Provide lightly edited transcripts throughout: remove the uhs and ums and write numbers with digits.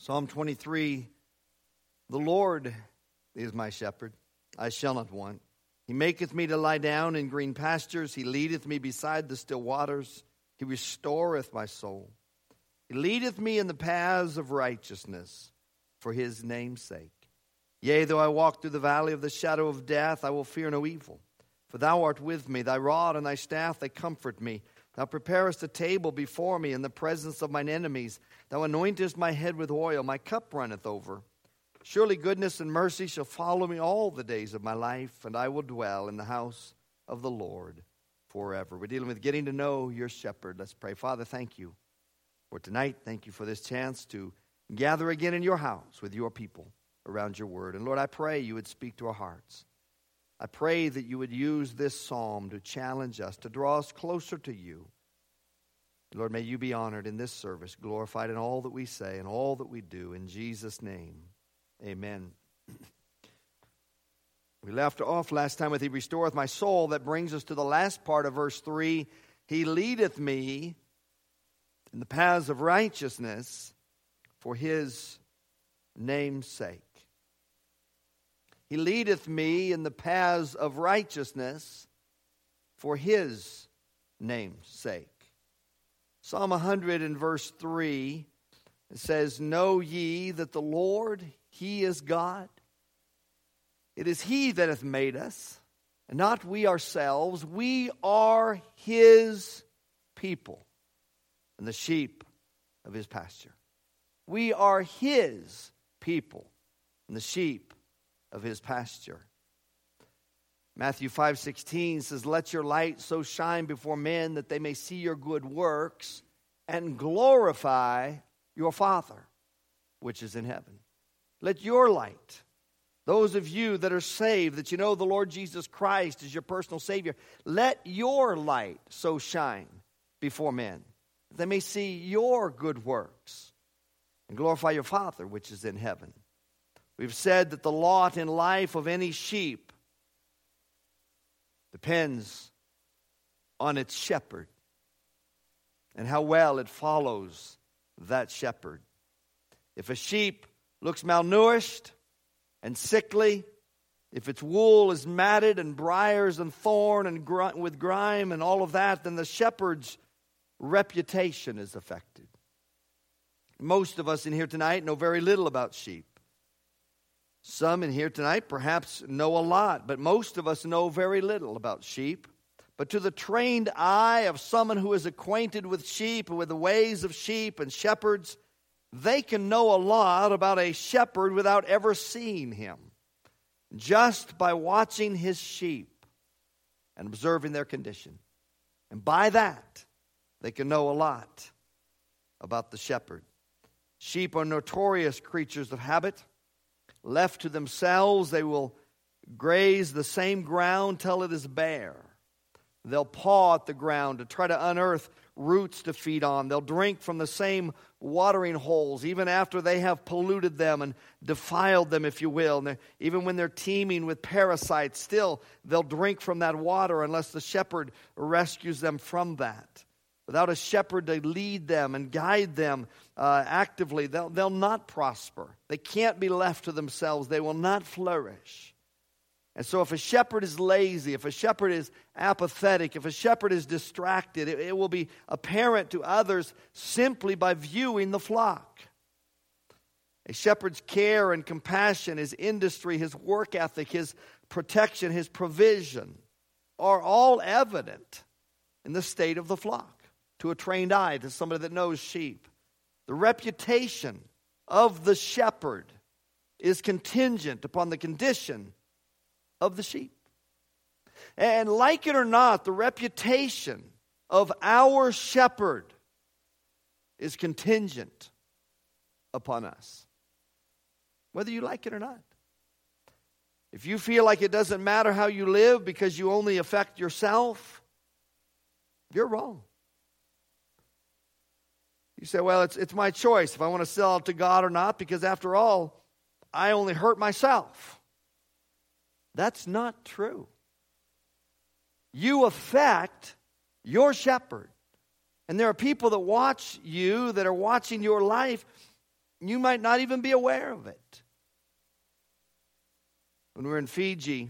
Psalm 23, the Lord is my shepherd, I shall not want. He maketh me to lie down in green pastures. He leadeth me beside the still waters. He restoreth my soul. He leadeth me in the paths of righteousness for his name's sake. Yea, though I walk through the valley of the shadow of death, I will fear no evil. For thou art with me, thy rod and thy staff, they comfort me. Thou preparest a table before me in the presence of mine enemies. Thou anointest my head with oil, my cup runneth over. Surely goodness and mercy shall follow me all the days of my life, and I will dwell in the house of the Lord forever. We're dealing with getting to know your shepherd. Let's pray. Father, thank you for tonight. Thank you for this chance to gather again in your house with your people around your word. And Lord, I pray you would speak to our hearts. I pray that you would use this psalm to challenge us, to draw us closer to you. Lord, may you be honored in this service, glorified in all that we say and all that we do. In Jesus' name, amen. We left off last time with He restoreth my soul. That brings us to the last part of verse 3. He leadeth me in the paths of righteousness for his name's sake. He leadeth me in the paths of righteousness for his name's sake. Psalm 100 and verse 3, it says, Know ye that the Lord, He is God. It is He that hath made us, and not we ourselves. We are His people, and the sheep of His pasture. We are His people, and the sheep of His pasture. Matthew 5:16 says, Let your light so shine before men that they may see your good works and glorify your Father which is in heaven. Let your light, those of you that are saved, that you know the Lord Jesus Christ is your personal Savior, let your light so shine before men that they may see your good works and glorify your Father which is in heaven. We've said that the lot in life of any sheep depends on its shepherd and how well it follows that shepherd. If a sheep looks malnourished and sickly, if its wool is matted and briars and thorn and with grime and all of that, then the shepherd's reputation is affected. Most of us in here tonight know very little about sheep. Some in here tonight perhaps know a lot, but most of us know very little about sheep. But to the trained eye of someone who is acquainted with sheep and with the ways of sheep and shepherds, they can know a lot about a shepherd without ever seeing him, just by watching his sheep and observing their condition. And by that, they can know a lot about the shepherd. Sheep are notorious creatures of habit. Left to themselves, they will graze the same ground till it is bare. They'll paw at the ground to try to unearth roots to feed on. They'll drink from the same watering holes, even after they have polluted them and defiled them, if you will. And even when they're teeming with parasites, still they'll drink from that water unless the shepherd rescues them from that. Without a shepherd to lead them and guide them actively, they'll not prosper. They can't be left to themselves. They will not flourish. And so if a shepherd is lazy, if a shepherd is apathetic, if a shepherd is distracted, it will be apparent to others simply by viewing the flock. A shepherd's care and compassion, his industry, his work ethic, his protection, his provision are all evident in the state of the flock. To a trained eye, to somebody that knows sheep. The reputation of the shepherd is contingent upon the condition of the sheep. And like it or not, the reputation of our shepherd is contingent upon us, whether you like it or not. If you feel like it doesn't matter how you live because you only affect yourself, you're wrong. You say, well, it's my choice if I want to sell out to God or not, because after all, I only hurt myself. That's not true. You affect your shepherd. And there are people that watch you, that are watching your life, you might not even be aware of it. When we were in Fiji,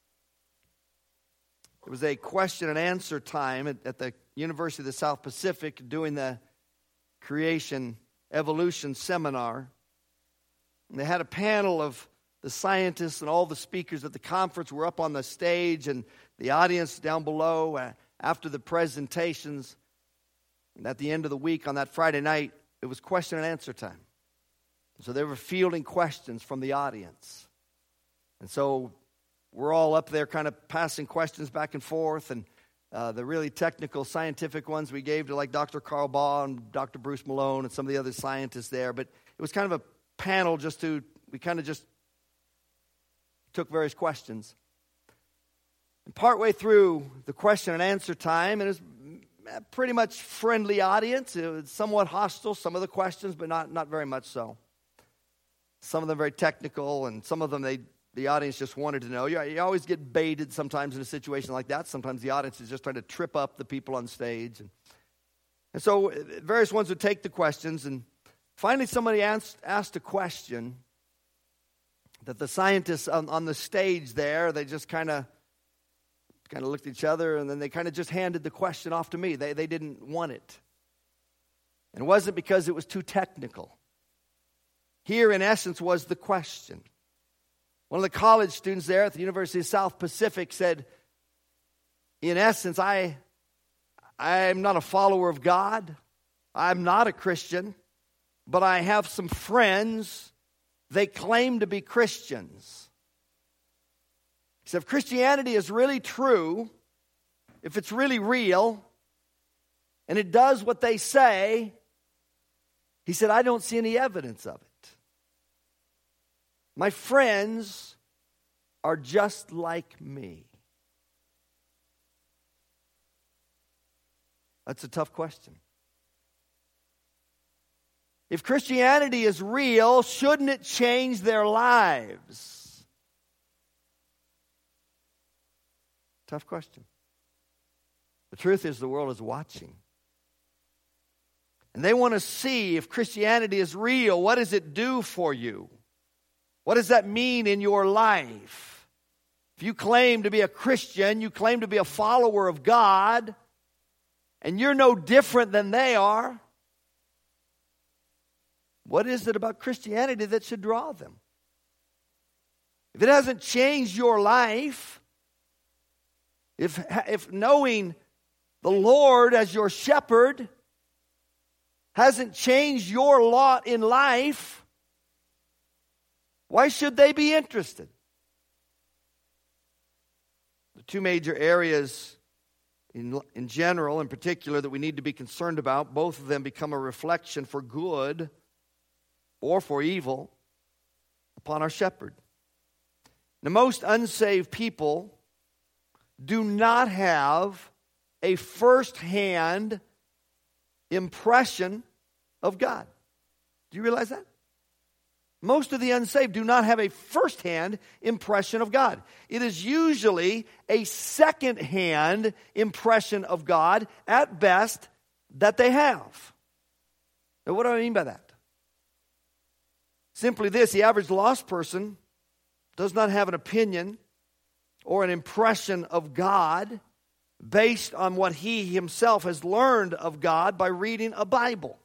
it was a question and answer time at the University of the South Pacific doing the Creation Evolution Seminar. And they had a panel of the scientists, and all the speakers at the conference were up on the stage, and the audience down below after the presentations. And at the end of the week on that Friday night, it was question and answer time. So they were fielding questions from the audience. And so we're all up there kind of passing questions back and forth, and the really technical scientific ones we gave to like Dr. Carl Baugh and Dr. Bruce Malone and some of the other scientists there. But it was kind of a panel we kind of just took various questions. And partway through the question and answer time, and it was a pretty much friendly audience. It was somewhat hostile, some of the questions, but not very much so. Some of them very technical, and some of them the audience just wanted to know. You always get baited sometimes in a situation like that. Sometimes the audience is just trying to trip up the people on stage. And so various ones would take the questions, and finally somebody asked a question that the scientists on the stage there, they just kind of looked at each other, and then they kind of just handed the question off to me. They didn't want it. And it wasn't because it was too technical. Here, in essence, was the question. One of the college students there at the University of South Pacific said, in essence, I'm not a follower of God. I'm not a Christian. But I have some friends. They claim to be Christians. He said, if Christianity is really true, if it's really real, and it does what they say, he said, I don't see any evidence of it. My friends are just like me. That's a tough question. If Christianity is real, shouldn't it change their lives? Tough question. The truth is, the world is watching. And they want to see if Christianity is real. What does it do for you? What does that mean in your life? If you claim to be a Christian, you claim to be a follower of God, and you're no different than they are, what is it about Christianity that should draw them? If it hasn't changed your life, if knowing the Lord as your shepherd hasn't changed your lot in life, why should they be interested? The two major areas in general, in particular, that we need to be concerned about, both of them become a reflection for good or for evil upon our shepherd. Now, most unsaved people do not have a first-hand impression of God. Do you realize that? Most of the unsaved do not have a first-hand impression of God. It is usually a second-hand impression of God, at best, that they have. Now, what do I mean by that? Simply this: the average lost person does not have an opinion or an impression of God based on what he himself has learned of God by reading a Bible.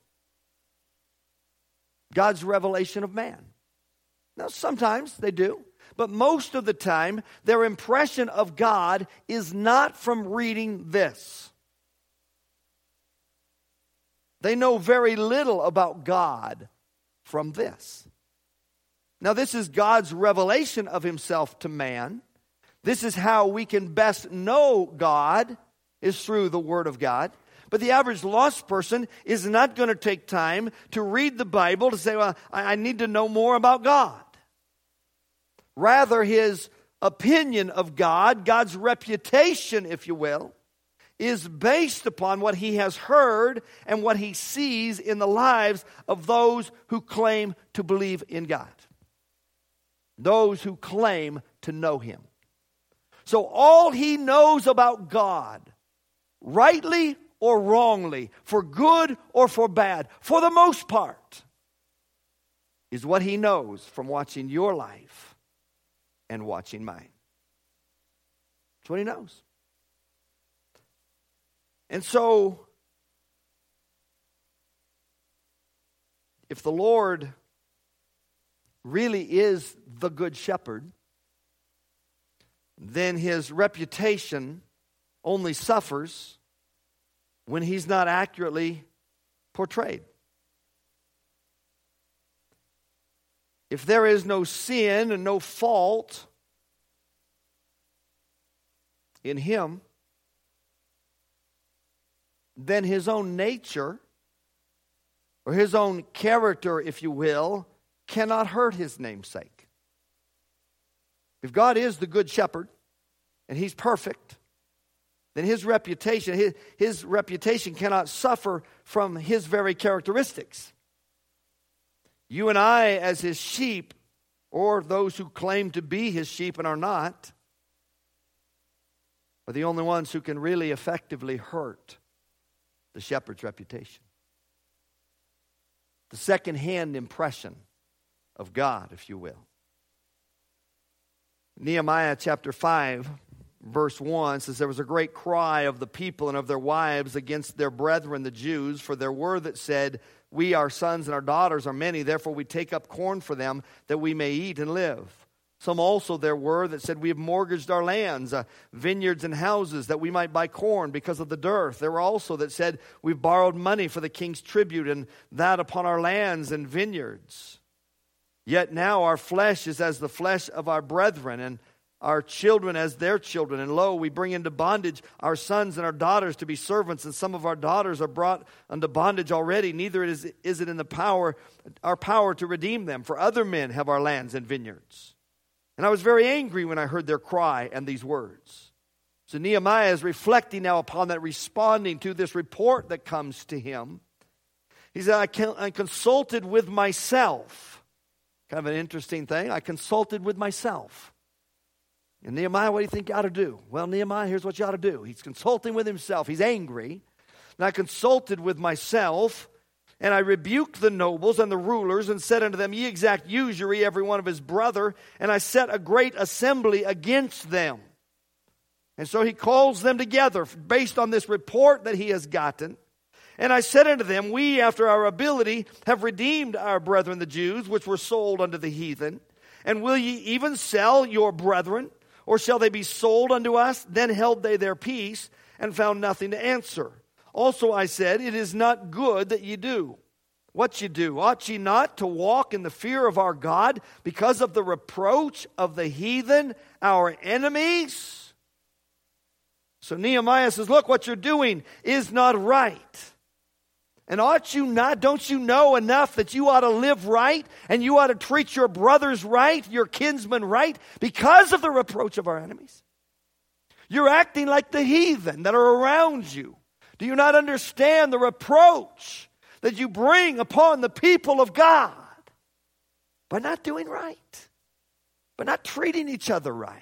God's revelation of man. Now, sometimes they do, but most of the time, their impression of God is not from reading this. They know very little about God from this. Now, this is God's revelation of himself to man. This is how we can best know God, is through the Word of God. But the average lost person is not going to take time to read the Bible to say, well, I need to know more about God. Rather, his opinion of God, God's reputation, if you will, is based upon what he has heard and what he sees in the lives of those who claim to believe in God. Those who claim to know him. So all he knows about God, rightly or wrongly, for good or for bad, for the most part, is what he knows from watching your life and watching mine. That's what he knows. And so, if the Lord really is the Good Shepherd, then his reputation only suffers when he's not accurately portrayed. If there is no sin and no fault in him, then his own nature, or his own character, if you will, cannot hurt his namesake. If God is the Good Shepherd, and he's perfect, then his reputation cannot suffer from his very characteristics. You and I, as his sheep, or those who claim to be his sheep and are not, are the only ones who can really effectively hurt the shepherd's reputation. The second-hand impression of God, if you will. Nehemiah chapter 5, verse 1 says, "There was a great cry of the people and of their wives against their brethren, the Jews, for there were that said, 'We, our sons and our daughters are many, therefore we take up corn for them, that we may eat and live.' Some also there were that said, 'We have mortgaged our lands, vineyards and houses, that we might buy corn because of the dearth.' There were also that said, 'We've borrowed money for the king's tribute, and that upon our lands and vineyards. Yet now our flesh is as the flesh of our brethren, and our children as their children. And lo, we bring into bondage our sons and our daughters to be servants, and some of our daughters are brought unto bondage already. Neither is it in our power to redeem them, for other men have our lands and vineyards.' And I was very angry when I heard their cry and these words." So Nehemiah is reflecting now upon that, responding to this report that comes to him. He said, I consulted with myself. Kind of an interesting thing. I consulted with myself. And Nehemiah, what do you think you ought to do? Well, Nehemiah, here's what you ought to do. He's consulting with himself. He's angry. And I consulted with myself, and I rebuked the nobles and the rulers, and said unto them, Ye exact usury, every one of his brother, and I set a great assembly against them. And so he calls them together based on this report that he has gotten. And I said unto them, We, after our ability, have redeemed our brethren the Jews, which were sold unto the heathen. And will ye even sell your brethren? Or shall they be sold unto us? Then held they their peace, and found nothing to answer. Also I said, It is not good that ye do what ye do. Ought ye not to walk in the fear of our God, because of the reproach of the heathen, our enemies? So Nehemiah says, look, what you're doing is not right. And ought you not, don't you know enough that you ought to live right, and you ought to treat your brothers right, your kinsmen right, because of the reproach of our enemies? You're acting like the heathen that are around you. Do you not understand the reproach that you bring upon the people of God by not doing right, by not treating each other right?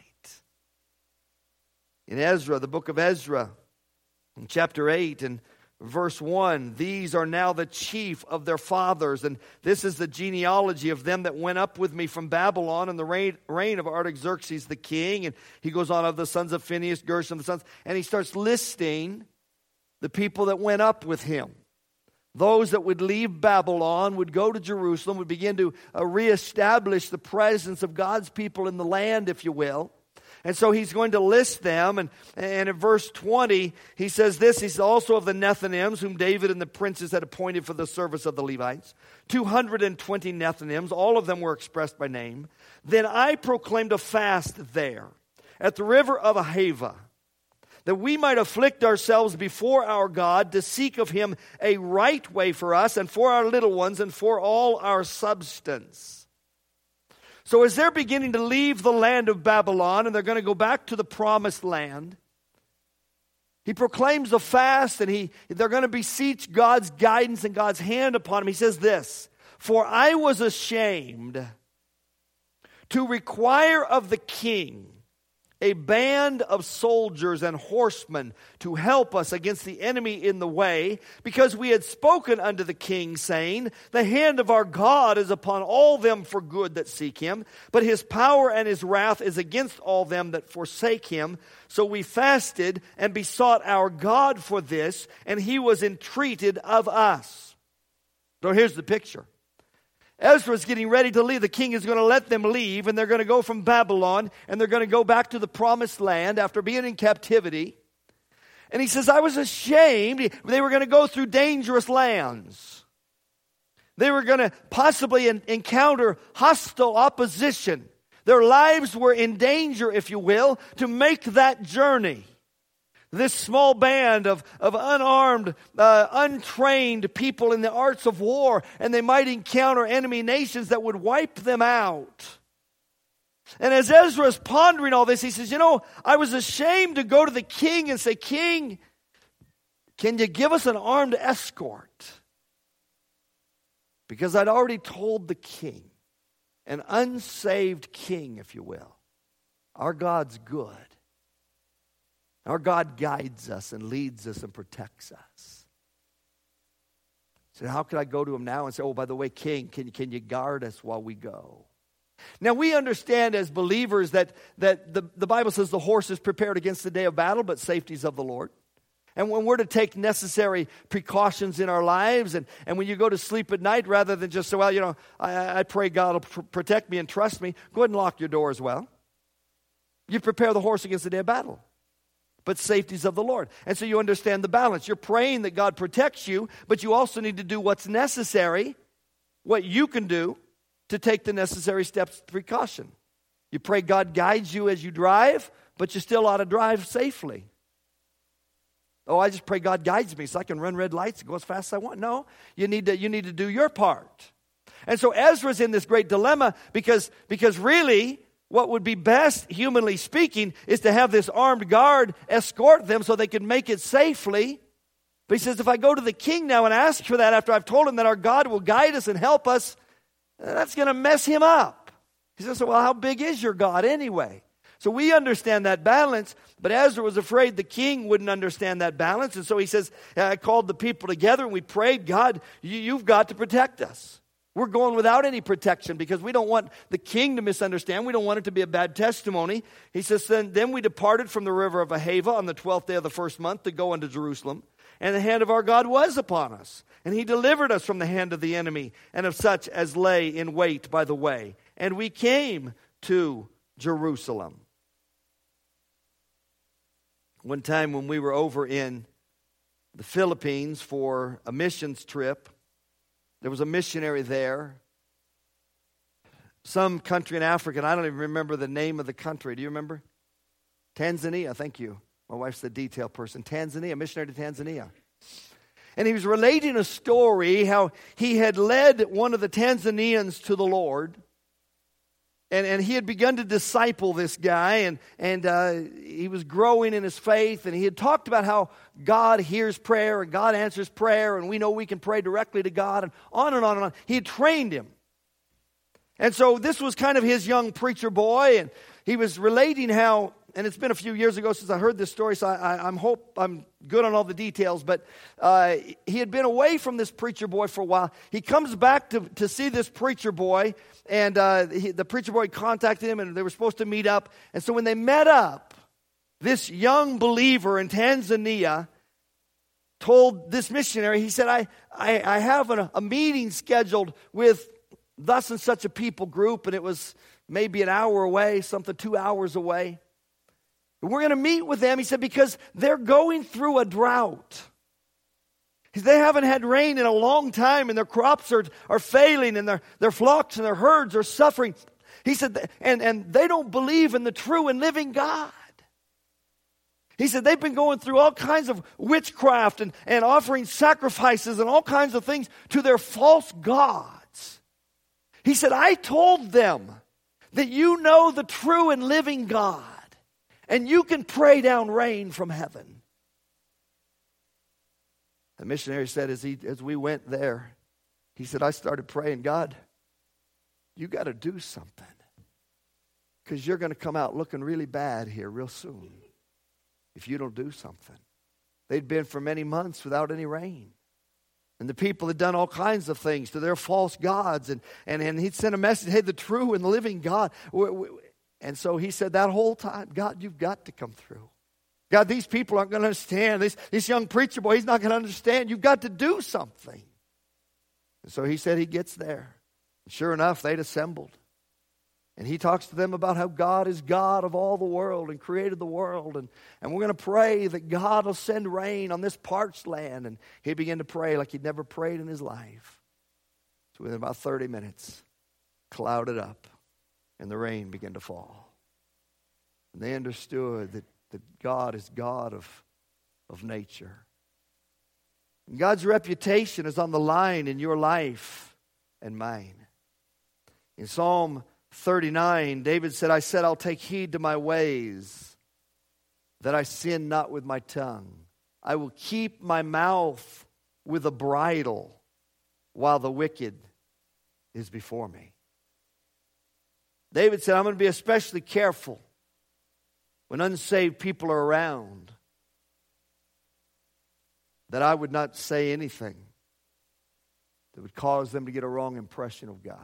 In Ezra, the book of Ezra, in chapter 8 and verse 1, these are now the chief of their fathers, and this is the genealogy of them that went up with me from Babylon in the reign of Artaxerxes the king. And he goes on, of the sons of Phinehas, Gershom, the sons, and he starts listing the people that went up with him. Those that would leave Babylon, would go to Jerusalem, would begin to reestablish the presence of God's people in the land, if you will. And so he's going to list them. And in verse 20, he says this. He's also of the Nethinims, whom David and the princes had appointed for the service of the Levites. 220 Nethinims. All of them were expressed by name. Then I proclaimed a fast there at the river of Ahava, that we might afflict ourselves before our God, to seek of him a right way for us and for our little ones and for all our substance. So as they're beginning to leave the land of Babylon and they're going to go back to the promised land, he proclaims a fast, and they're going to beseech God's guidance and God's hand upon him. He says this, For I was ashamed to require of the king a band of soldiers and horsemen to help us against the enemy in the way, because we had spoken unto the king, saying, the hand of our God is upon all them for good that seek him, but his power and his wrath is against all them that forsake him. So we fasted and besought our God for this, and he was entreated of us. So here's the picture. Ezra's getting ready to leave. The king is going to let them leave, and they're going to go from Babylon, and they're going to go back to the promised land after being in captivity. And he says, I was ashamed. They were going to go through dangerous lands. They were going to possibly encounter hostile opposition. Their lives were in danger, if you will, to make that journey. This small band of unarmed, untrained people in the arts of war, and they might encounter enemy nations that would wipe them out. And as Ezra is pondering all this, he says, I was ashamed to go to the king and say, King, can you give us an armed escort? Because I'd already told the king, an unsaved king, if you will, our God's good. Our God guides us and leads us and protects us. So how could I go to him now and say, oh, by the way, king, can you guard us while we go? Now, we understand as believers that the Bible says the horse is prepared against the day of battle, but safety is of the Lord. And when we're to take necessary precautions in our lives, and when you go to sleep at night, rather than just say, well, I pray God will protect me and trust me, go ahead and lock your door as well. You prepare the horse against the day of battle. But safety's of the Lord. And so you understand the balance. You're praying that God protects you, but you also need to do what's necessary, what you can do to take the necessary steps of precaution. You pray God guides you as you drive, but you still ought to drive safely. Oh, I just pray God guides me so I can run red lights and go as fast as I want. No, you need to do your part. And so Ezra's in this great dilemma because really, what would be best, humanly speaking, is to have this armed guard escort them so they can make it safely. But he says, if I go to the king now and ask for that after I've told him that our God will guide us and help us, that's going to mess him up. He says, well, how big is your God anyway? So we understand that balance, but Ezra was afraid the king wouldn't understand that balance. And so he says, I called the people together and we prayed, God, you've got to protect us. We're going without any protection because we don't want the king to misunderstand. We don't want it to be a bad testimony. He says, then we departed from the river of Ahava on the 12th day of the first month to go unto Jerusalem. And the hand of our God was upon us. And he delivered us from the hand of the enemy and of such as lay in wait by the way. And we came to Jerusalem. One time when we were over in the Philippines for a missions trip, there was a missionary there. Some country in Africa, and I don't even remember the name of the country. Do you remember? Tanzania, thank you. My wife's the detail person. Tanzania, missionary to Tanzania. And he was relating a story how he had led one of the Tanzanians to the Lord. And he had begun to disciple this guy, and he was growing in his faith, and he had talked about how God hears prayer, and God answers prayer, and we know we can pray directly to God, and on and on and on. He had trained him. And so this was kind of his young preacher boy, and he was relating how, and it's been a few years ago since I heard this story, so I'm good on all the details, but he had been away from this preacher boy for a while. He comes back to see this preacher boy, and the preacher boy contacted him, and they were supposed to meet up. And so when they met up, this young believer in Tanzania told this missionary, he said, I have a meeting scheduled with thus and such a people group, and it was maybe an hour away, something 2 hours away. We're going to meet with them, he said, because they're going through a drought. They haven't had rain in a long time, and their crops are failing, and their flocks and their herds are suffering. He said, and they don't believe in the true and living God. He said they've been going through all kinds of witchcraft and offering sacrifices and all kinds of things to their false gods. He said, I told them that you know the true and living God, and you can pray down rain from heaven. The missionary said as we went there, he said, I started praying, God, you got to do something. because you're going to come out looking really bad here real soon if you don't do something. They'd been for many months without any rain. And the people had done all kinds of things to their false gods. And he'd sent a message, hey, the true and the living God. And so he said that whole time, God, you've got to come through. God, these people aren't going to understand. This young preacher boy, he's not going to understand. You've got to do something. And so he said he gets there. And sure enough, they'd assembled. And he talks to them about how God is God of all the world and created the world. And we're going to pray that God will send rain on this parched land. And he began to pray like he'd never prayed in his life. So within about 30 minutes, clouded up, and the rain began to fall. And they understood that God is God of nature. And God's reputation is on the line in your life and mine. In Psalm 39, David said, I said, I'll take heed to my ways, that I sin not with my tongue. I will keep my mouth with a bridle while the wicked is before me. David said, I'm going to be especially careful when unsaved people are around, that I would not say anything that would cause them to get a wrong impression of God.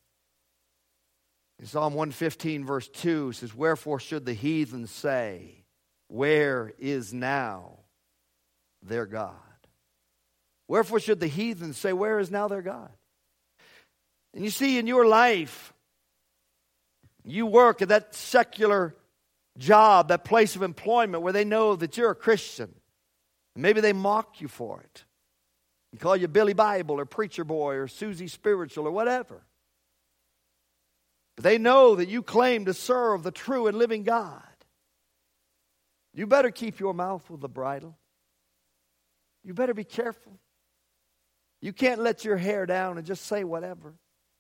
In Psalm 115, verse 2, it says, wherefore should the heathen say, where is now their God? Wherefore should the heathen say, where is now their God? And you see, in your life, you work at that secular job, that place of employment where they know that you're a Christian. Maybe they mock you for it. They call you Billy Bible or Preacher Boy or Susie Spiritual or whatever. But they know that you claim to serve the true and living God. You better keep your mouth with a bridle. You better be careful. You can't let your hair down and just say whatever.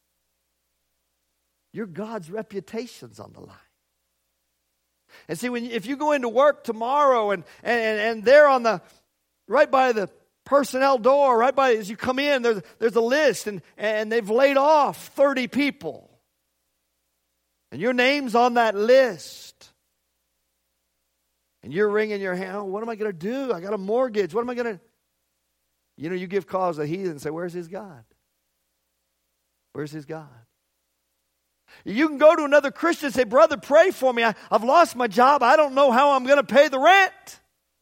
Your God's reputation's on the line. And see, if you go into work tomorrow and they're on the right by the personnel door, right by as you come in, there's a list and they've laid off 30 people. And your name's on that list. And you're wringing your hand, oh, what am I going to do? I got a mortgage. What am I going to... you give cause to the heathen and say, where's his God? Where's his God? You can go to another Christian and say, brother, pray for me. I've lost my job. I don't know how I'm going to pay the rent.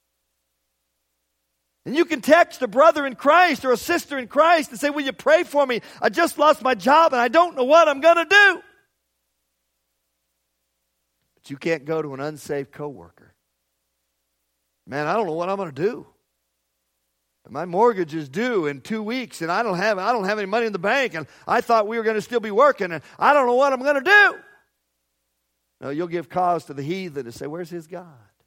And you can text a brother in Christ or a sister in Christ and say, will you pray for me? I just lost my job and I don't know what I'm going to do. But you can't go to an unsaved coworker. Man, I don't know what I'm going to do. My mortgage is due in 2 weeks, and I don't have any money in the bank, and I thought we were going to still be working, and I don't know what I'm going to do. No, you'll give cause to the heathen to say, where's his God?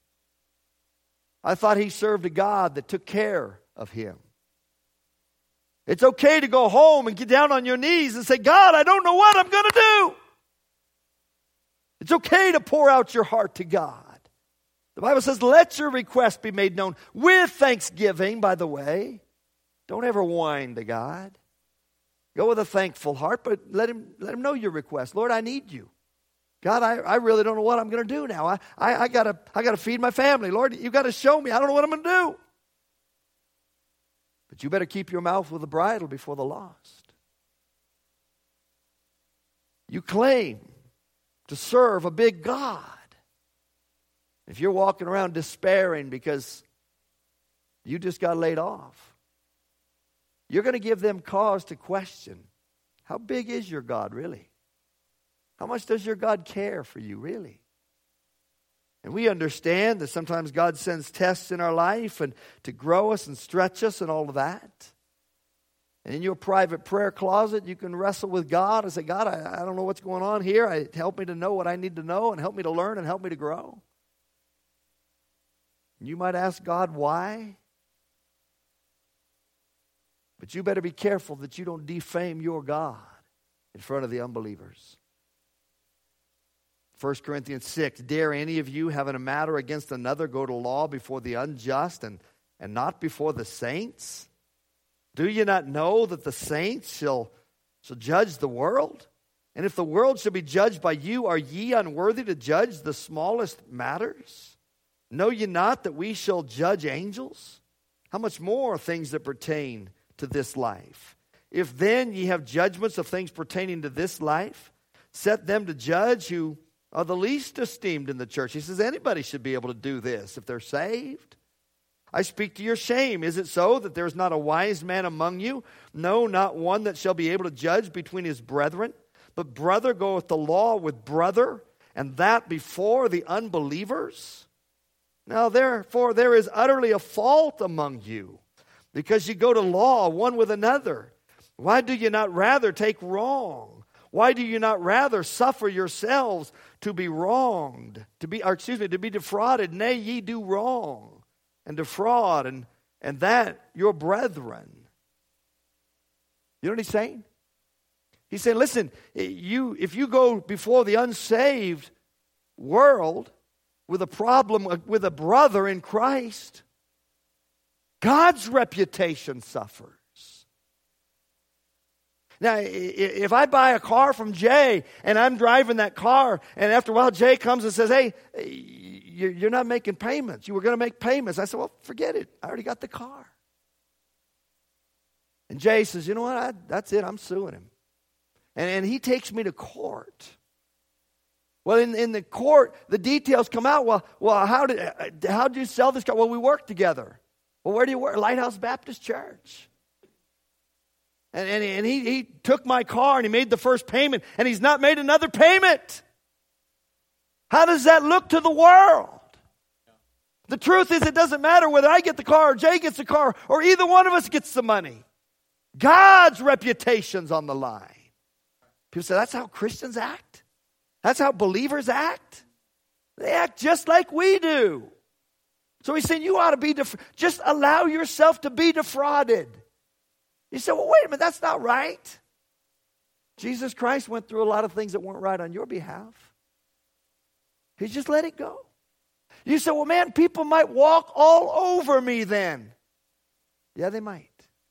I thought he served a God that took care of him. It's okay to go home and get down on your knees and say, God, I don't know what I'm going to do. It's okay to pour out your heart to God. The Bible says, let your request be made known with thanksgiving, by the way. Don't ever whine to God. Go with a thankful heart, but let him know your request. Lord, I need you. God, I really don't know what I'm going to do now. I gotta feed my family. Lord, you got to show me. I don't know what I'm going to do. But you better keep your mouth with a bridle before the lost. You claim to serve a big God. If you're walking around despairing because you just got laid off, you're going to give them cause to question, how big is your God really? How much does your God care for you really? And we understand that sometimes God sends tests in our life and to grow us and stretch us and all of that. And in your private prayer closet, you can wrestle with God and say, God, I don't know what's going on here. Help me to know what I need to know and help me to learn and help me to grow. You might ask God why. But you better be careful that you don't defame your God in front of the unbelievers. 1 Corinthians 6, dare any of you having a matter against another go to law before the unjust and not before the saints? Do you not know that the saints shall judge the world? And if the world shall be judged by you, are ye unworthy to judge the smallest matters? Know ye not that we shall judge angels? How much more things that pertain to this life? If then ye have judgments of things pertaining to this life, set them to judge who are the least esteemed in the church. He says anybody should be able to do this if they're saved. I speak to your shame. Is it so that there is not a wise man among you? No, not one that shall be able to judge between his brethren. But brother goeth the law with brother, and that before the unbelievers. Now therefore there is utterly a fault among you, because you go to law one with another. Why do you not rather take wrong? Why do you not rather suffer yourselves to be wronged, to be defrauded? Nay, ye do wrong and defraud, and that your brethren. You know what he's saying? He's saying, listen, if you go before the unsaved world with a problem with a brother in Christ, God's reputation suffers. Now, if I buy a car from Jay and I'm driving that car, and after a while Jay comes and says, hey, you're not making payments. You were going to make payments. I said, well, forget it. I already got the car. And Jay says, you know what? That's it. I'm suing him. And he takes me to court. Well, in the court, the details come out. Well, how did you sell this car? Well, we worked together. Well, where do you work? Lighthouse Baptist Church. And he took my car and he made the first payment, and he's not made another payment. How does that look to the world? The truth is, it doesn't matter whether I get the car or Jay gets the car or either one of us gets the money. God's reputation's on the line. People say, that's how Christians act? That's how believers act? They act just like we do. So he's saying you ought to be, just allow yourself to be defrauded. You say, well, wait a minute, that's not right. Jesus Christ went through a lot of things that weren't right on your behalf. He just let it go. You say, well, man, people might walk all over me then. Yeah, they might.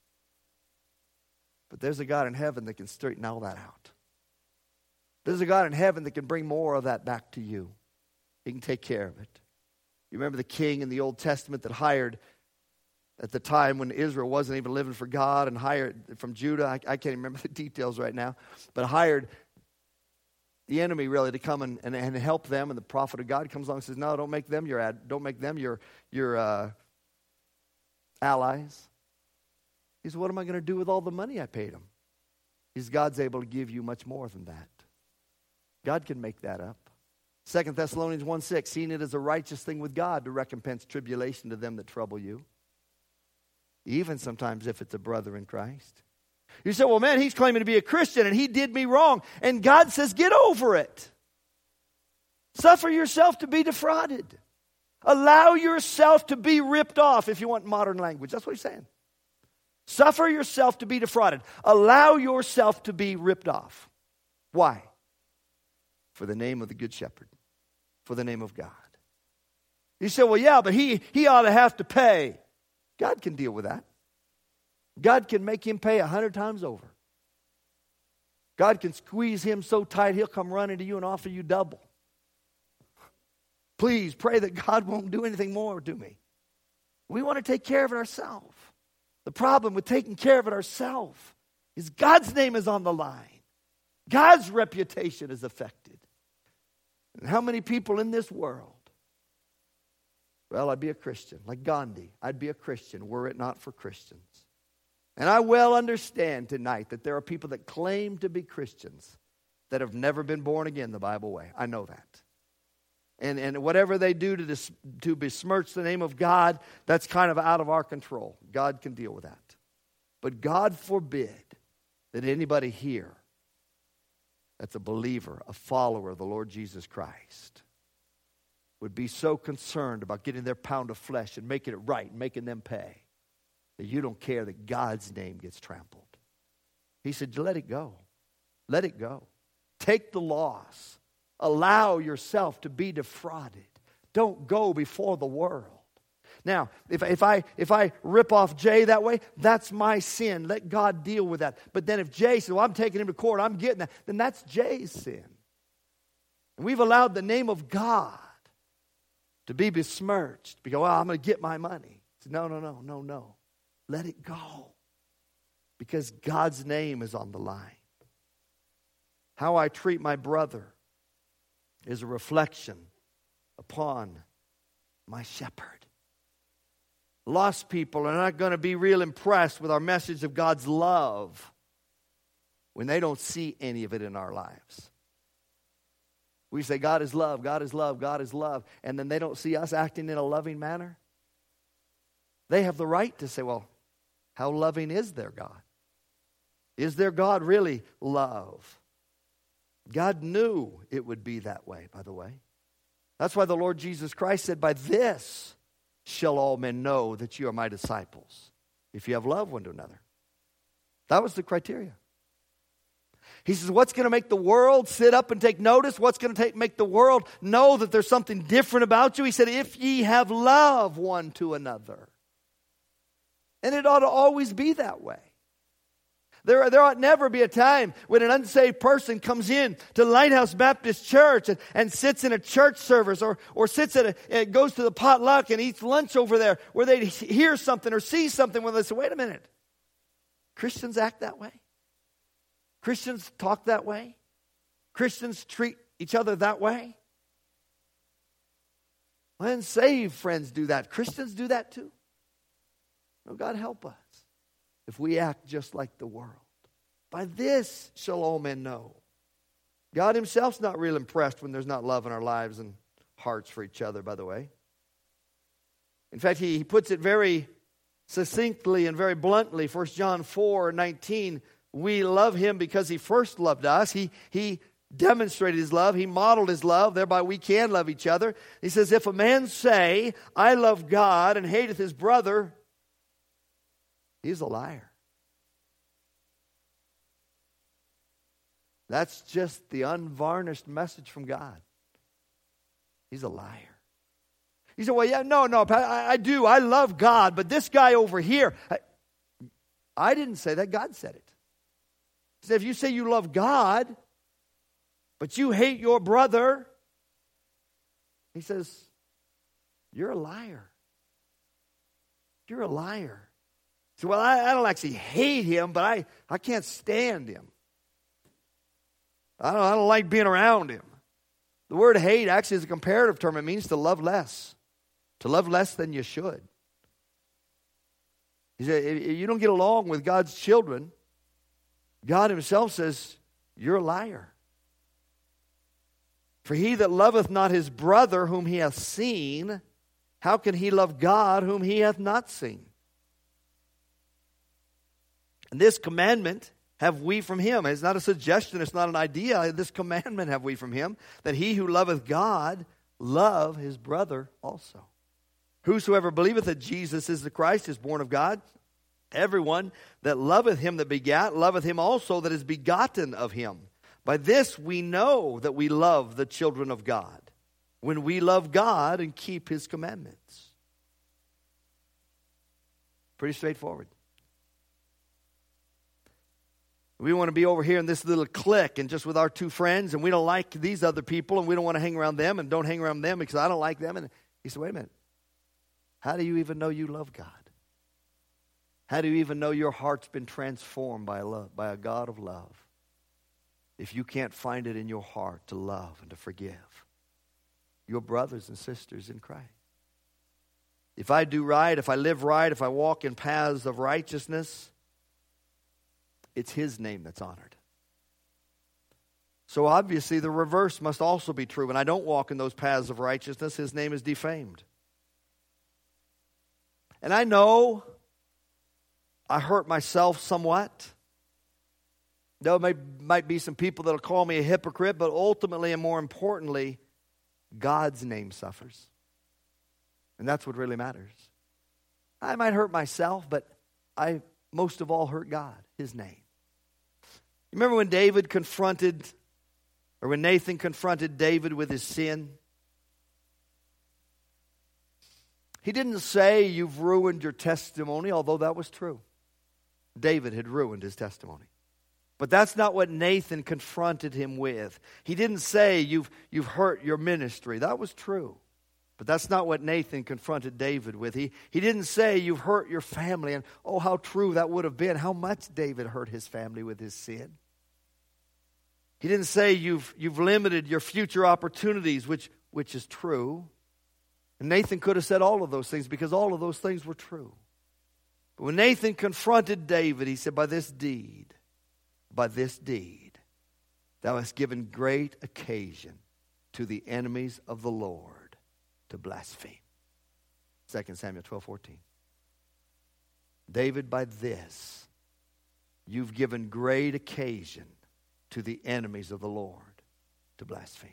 But there's a God in heaven that can straighten all that out. There's a God in heaven that can bring more of that back to you. He can take care of it. You remember the king in the Old Testament that hired, at the time when Israel wasn't even living for God, and hired from Judah, I can't even remember the details right now, but hired the enemy really to come and help them. And the prophet of God comes along and says, no, don't make them your allies. He said, what am I going to do with all the money I paid him? God's able to give you much more than that. God can make that up. 2 Thessalonians 1:6, seeing it as a righteous thing with God to recompense tribulation to them that trouble you, even sometimes if it's a brother in Christ. You say, well, man, he's claiming to be a Christian and he did me wrong. And God says, get over it. Suffer yourself to be defrauded. Allow yourself to be ripped off, if you want modern language. That's what he's saying. Suffer yourself to be defrauded. Allow yourself to be ripped off. Why? For the name of the Good Shepherd. For the name of God. You say, well, yeah, but he ought to have to pay. God can deal with that. God can make him pay 100 times over. God can squeeze him so tight he'll come running to you and offer you double. Please pray that God won't do anything more to me. We want to take care of it ourselves. The problem with taking care of it ourselves is God's name is on the line. God's reputation is affected. And how many people in this world? Well, I'd be a Christian. Like Gandhi, I'd be a Christian were it not for Christians. And I well understand tonight that there are people that claim to be Christians that have never been born again the Bible way. I know that. And whatever they do to besmirch the name of God, that's kind of out of our control. God can deal with that. But God forbid that anybody here that's a believer, a follower of the Lord Jesus Christ, would be so concerned about getting their pound of flesh and making it right and making them pay that you don't care that God's name gets trampled. He said, let it go. Let it go. Take the loss. Allow yourself to be defrauded. Don't go before the world. Now, if I rip off Jay that way, that's my sin. Let God deal with that. But then if Jay says, well, I'm taking him to court, I'm getting that, then that's Jay's sin. And we've allowed the name of God to be besmirched. Because, well, I'm going to get my money. No. Let it go. Because God's name is on the line. How I treat my brother is a reflection upon my shepherd. Lost people are not going to be real impressed with our message of God's love when they don't see any of it in our lives. We say, God is love, God is love, God is love, and then they don't see us acting in a loving manner. They have the right to say, well, how loving is their God? Is their God really love? God knew it would be that way, by the way. That's why the Lord Jesus Christ said, by this shall all men know that you are my disciples, if you have love one to another. That was the criteria. He says, what's going to make the world sit up and take notice? What's going to make the world know that there's something different about you? He said, if ye have love one to another. And it ought to always be that way. There ought never be a time when an unsaved person comes in to Lighthouse Baptist Church and sits in a church service or sits goes to the potluck and eats lunch over there where they hear something or see something where they say, wait a minute, Christians act that way? Christians talk that way? Christians treat each other that way? Unsaved friends do that. Christians do that too. Oh, God help us if we act just like the world. By this shall all men know. God himself's not real impressed when there's not love in our lives and hearts for each other, by the way. In fact, he puts it very succinctly and very bluntly. 1 John 4:19, we love him because he first loved us. He demonstrated his love. He modeled his love. Thereby we can love each other. He says, if a man say, I love God and hateth his brother, he's a liar. That's just the unvarnished message from God. He's a liar. He said, well, yeah, no, I do. I love God, but this guy over here, I didn't say that. God said it. He said, if you say you love God, but you hate your brother, he says, you're a liar. You're a liar. So, well, I don't actually hate him, but I can't stand him. I don't like being around him. The word hate actually is a comparative term. It means to love less. To love less than you should. He said, if you don't get along with God's children, God himself says, you're a liar. For he that loveth not his brother whom he hath seen, how can he love God whom he hath not seen? And this commandment have we from him. It's not a suggestion, it's not an idea. This commandment have we from him, that he who loveth God love his brother also. Whosoever believeth that Jesus is the Christ is born of God. Everyone that loveth him that begat, loveth him also that is begotten of him. By this we know that we love the children of God, when we love God and keep his commandments. Pretty straightforward. We want to be over here in this little clique and just with our two friends, and we don't like these other people, and we don't want to hang around them, and don't hang around them because I don't like them. And he said, wait a minute. How do you even know you love God? How do you even know your heart's been transformed by a God of love, if you can't find it in your heart to love and to forgive your brothers and sisters in Christ? If I do right, if I live right, if I walk in paths of righteousness, it's his name that's honored. So obviously the reverse must also be true. When I don't walk in those paths of righteousness, his name is defamed. And I know I hurt myself somewhat. There might be some people that will call me a hypocrite, but ultimately and more importantly, God's name suffers. And that's what really matters. I might hurt myself, but I most of all hurt God, his name. Remember when when Nathan confronted David with his sin? He didn't say, you've ruined your testimony, although that was true. David had ruined his testimony. But that's not what Nathan confronted him with. He didn't say, you've hurt your ministry. That was true. But that's not what Nathan confronted David with. He didn't say, you've hurt your family. And oh, how true that would have been. How much David hurt his family with his sin. He didn't say, you've limited your future opportunities, which is true. And Nathan could have said all of those things because all of those things were true. But when Nathan confronted David, he said, by this deed, thou hast given great occasion to the enemies of the Lord to blaspheme. 2 Samuel 12:14. David, by this, you've given great occasion to the enemies of the Lord to blaspheme.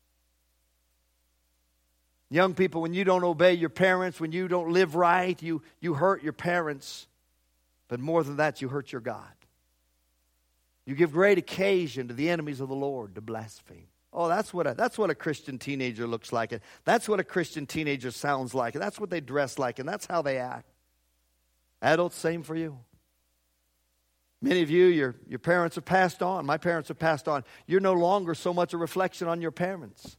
Young people, when you don't obey your parents, when you don't live right, you hurt your parents. But more than that, you hurt your God. You give great occasion to the enemies of the Lord to blaspheme. Oh, that's what a Christian teenager looks like. That's what a Christian teenager sounds like. And that's what they dress like. And that's how they act. Adults, same for you. Many of you, your parents have passed on. My parents have passed on. You're no longer so much a reflection on your parents.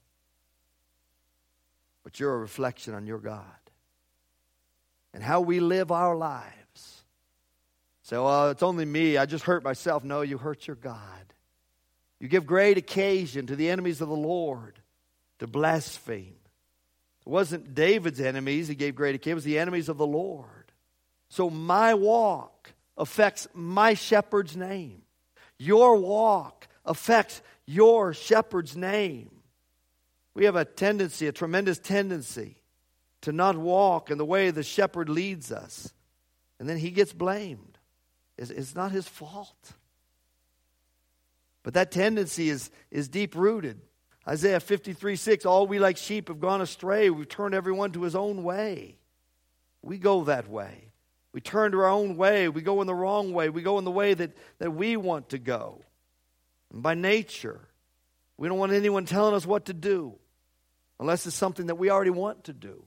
But you're a reflection on your God. And how we live our lives. So, it's only me. I just hurt myself. No, you hurt your God. You give great occasion to the enemies of the Lord to blaspheme. It wasn't David's enemies he gave great occasion. It was the enemies of the Lord. So my walk affects my shepherd's name. Your walk affects your shepherd's name. We have a tremendous tendency to not walk in the way the shepherd leads us. And then he gets blamed. It's not his fault. But that tendency is deep-rooted. Isaiah 53:6, all we like sheep have gone astray. We've turned everyone to his own way. We go that way. We turn to our own way. We go in the wrong way. We go in the way that we want to go. And by nature, we don't want anyone telling us what to do unless it's something that we already want to do.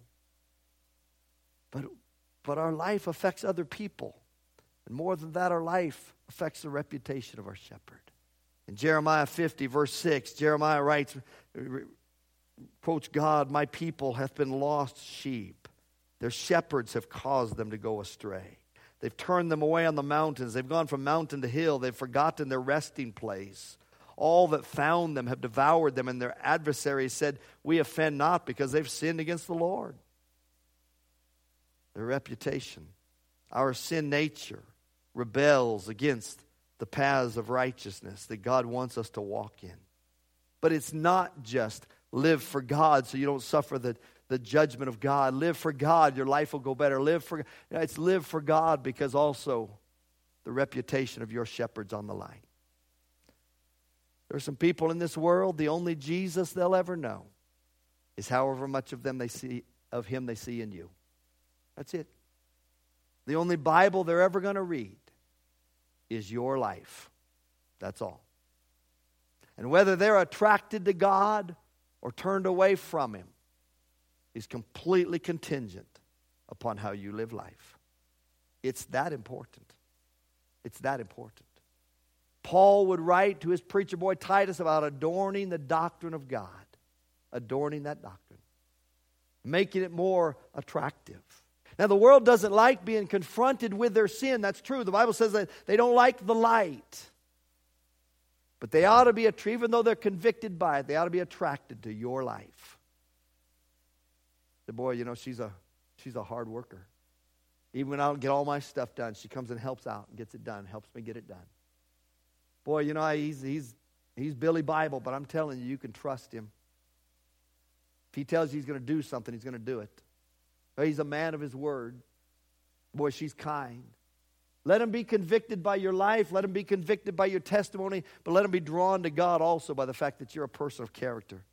But our life affects other people. And more than that, our life affects the reputation of our shepherd. In Jeremiah 50, verse 6, Jeremiah writes, quotes God, my people hath been lost sheep. Their shepherds have caused them to go astray. They've turned them away on the mountains. They've gone from mountain to hill. They've forgotten their resting place. All that found them have devoured them, and their adversaries said, we offend not, because they've sinned against the Lord. Their reputation, our sin nature, rebels against the paths of righteousness that God wants us to walk in. But it's not just live for God so you don't suffer the judgment of God. Live for God, your life will go better. It's live for God because also the reputation of your shepherd's on the line. There are some people in this world, the only Jesus they'll ever know is however much of him they see in you. That's it. The only Bible they're ever going to read is your life. That's all. And whether they're attracted to God or turned away from him is completely contingent upon how you live life. It's that important. It's that important. Paul would write to his preacher boy Titus about adorning the doctrine of God. Adorning that doctrine. Making it more attractive. Now, the world doesn't like being confronted with their sin. That's true. The Bible says that they don't like the light. But they ought to be, even though they're convicted by it, they ought to be attracted to your life. The boy, she's a hard worker. Even when I don't get all my stuff done, she comes and helps out and gets it done, helps me get it done. Boy, he's Billy Bible, but I'm telling you, you can trust him. If he tells you he's going to do something, he's going to do it. He's a man of his word. Boy, she's kind. Let him be convicted by your life. Let him be convicted by your testimony. But let him be drawn to God also by the fact that you're a person of character.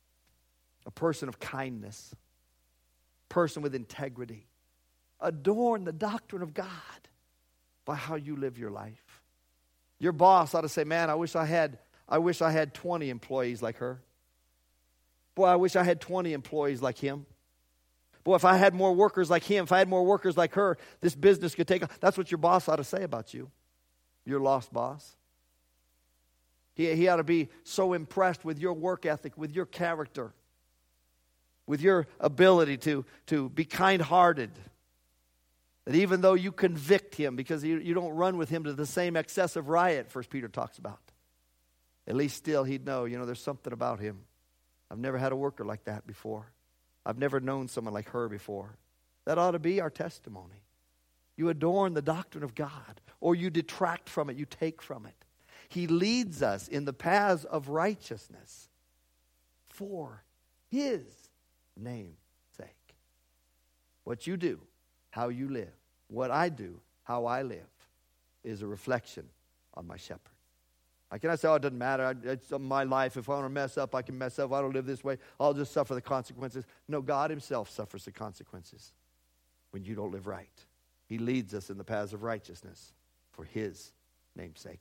A person of kindness. A person with integrity. Adorn the doctrine of God by how you live your life. Your boss ought to say, man, I wish I had 20 employees like her. Boy, I wish I had 20 employees like him. Boy, if I had more workers like him, if I had more workers like her, this business could take off. That's what your boss ought to say about you, your lost boss. He ought to be so impressed with your work ethic, with your character, with your ability to be kind-hearted, that even though you convict him, because you don't run with him to the same excessive riot 1 Peter talks about, at least still he'd know, there's something about him. I've never had a worker like that before. I've never known someone like her before. That ought to be our testimony. You adorn the doctrine of God, or you detract from it, you take from it. He leads us in the paths of righteousness for his name's sake. What you do, how you live, what I do, how I live, is a reflection on my shepherd. I cannot say, it doesn't matter. It's my life. If I want to mess up, I can mess up. If I don't live this way, I'll just suffer the consequences. No, God himself suffers the consequences when you don't live right. He leads us in the paths of righteousness for his name's sake.